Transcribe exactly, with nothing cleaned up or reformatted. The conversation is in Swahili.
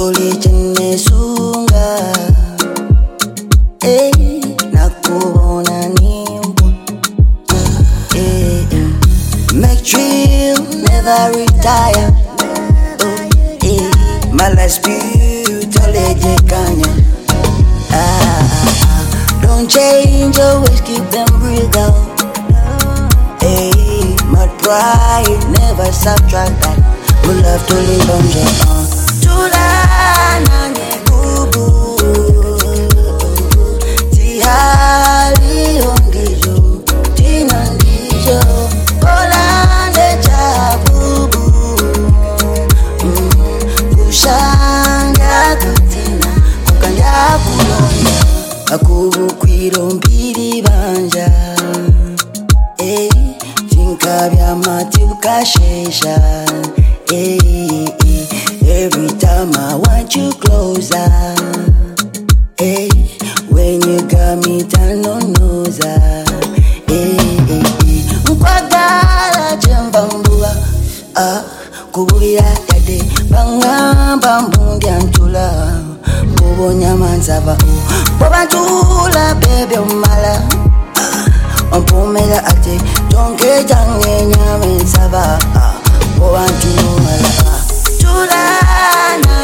Tuli chene sunga eh, nakubona nimbo eh, make drill, never retire oh, eh, my last beauty kanya ah, don't change, always keep them real though eh, my pride, never subtract that. We love to live on your own. Tulana ngebubu Tihali ongijo Tina ndijo Olande chabubu Kushanga kutina Kukanja kulonga Akubu kwiro mbiri banja Eh, Chinkabya mati ukashesha Hey, every time I want you closer. Hey, when you got me down on nose. Hey, hey, hey. Mkwagala chembambua. Ah, kubuya yade. Banga bambundi antula. Bobonya manzava. Bobantula baby umala. Ompomela ate. Tonke jange nyame sava. Oh, I want to know my love. Tulana